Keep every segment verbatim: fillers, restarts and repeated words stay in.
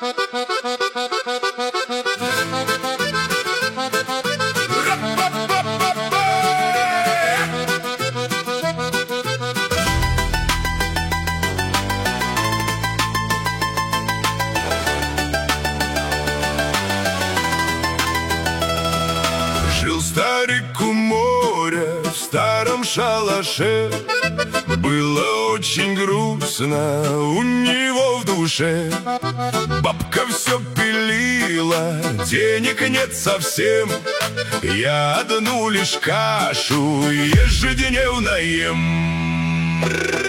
Жил старик у моря в старом шалаше. Было очень грустно у него в душе. Бабка все пилила, денег нет совсем. Я одну лишь кашу ежедневно ем.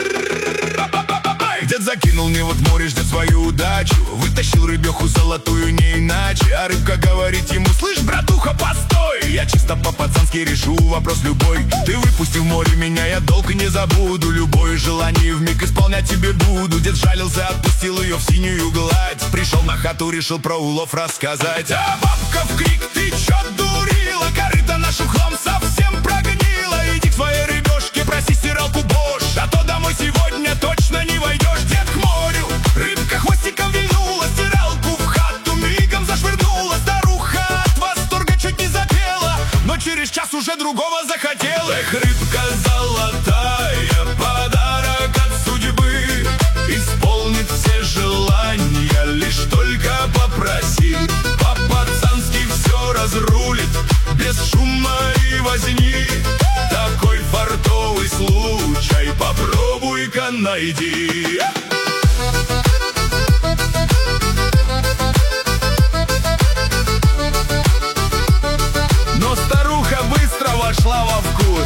Дед закинул мне вот в море, ждет свою удачу. Вытащил рыбеху золотую не иначе. А рыбка говорит ему: слышь, братуха, постой, я чисто по-пацански решу вопрос любой. Ты выпусти в море меня, я долг не забуду. Любое желание вмиг исполнять тебе буду. Дед жалился, отпустил ее в синюю гладь. Пришел на хату, решил про улов рассказать. А бабка в крик: ты чё дурила? Корыто нашу хлам совсем прогнила. Иди к своей рыбешке, проси стиралку Бош, а то домой сегодня точно не войдешь. Дед к морю, рыбка хвостиком вильнула, стиралку в хату мигом зашвырнула. Старуха от восторга чуть не запела, но через час уже другого захотела. Эх, рыбка золотая, подарок от судьбы, исполнит все желания, лишь только попроси. По-пацански все разрулит, без шума и возни. Такой фартовый случай попробуй-ка найди. Но старуха быстро вошла во вкус.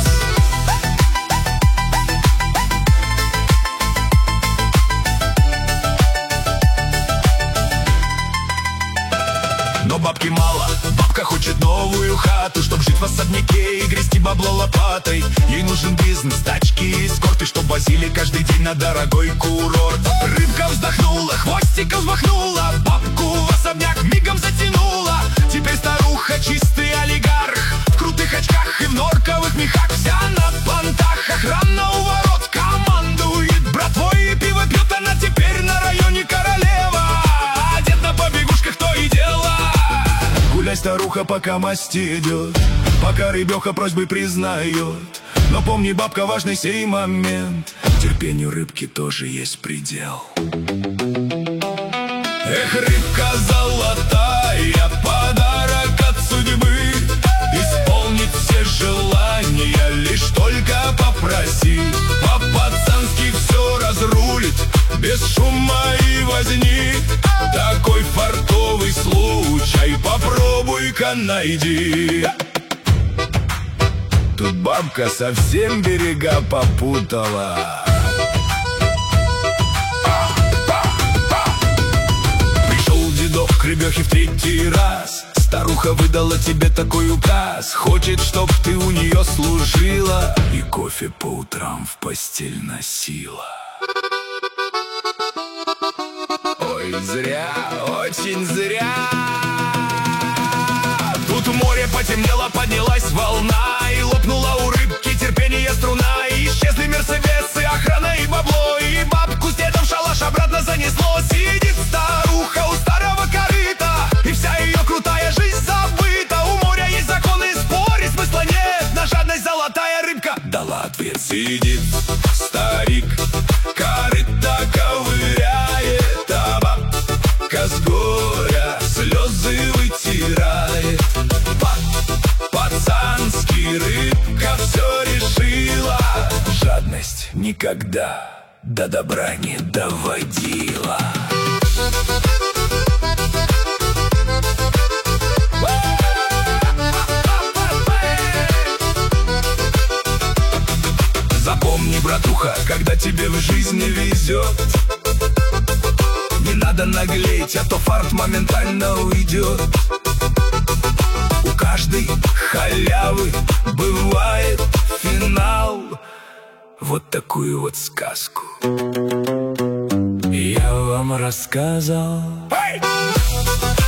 Но бабки мало, бабка хочет новую хату, чтоб жить в особняке и грести бабло лопатой. Ей нужен бизнес, тачки и эскорты, чтоб возили каждый день на дорогой курорт. Рыбка вздохнула, хвостиком взмахнула, бабку в особняк мигом затянула. Теперь старуха чистый олигарх, в крутых очках и в норковых мехах. Вся на понтах, охрана у ворот командует братвой, и пиво пьет она теперь на районе королева. А дед на побегушках то и дело. Гуляй, старуха, пока масти идет, пока рыбеха просьбы признает. Но помни, бабка, важный сей момент, терпению рыбки тоже есть предел. Эх, рыбка золотая, подарок от судьбы, исполнит все желания, лишь только попроси. По-пацански все разрулит, без шума и возни. Такой фартовый случай попробуй-ка найди. Тут бабка совсем берега попутала. Пришел дедок к рыбехе в третий раз. Старуха выдала тебе такой указ: хочет, чтоб ты у нее служила и кофе по утрам в постель носила. Ой, зря, очень зря. Тут в море потемнело, поднялась волна, и лопнула у рыбки терпение струна. И исчезли мерседесы, охрана и бабло, и бабку с дедом в шалаш обратно занесло. Сидит старуха у старого корыта, и вся ее крутая жизнь забыта. У моря есть законы, спорить смысла нет, на жадность золотая рыбка дала ответ. Сидит старик, корыто ковыряет, а бабка с горя слезы вытирает. По-пацански рыбка все решила, жадность никогда до добра не доводила. Запомни, братуха, когда тебе в жизни везет, не надо наглеть, а то фарт моментально уйдет. У каждой халявы бывает финал. Вот такую вот сказку я вам рассказал. Hey!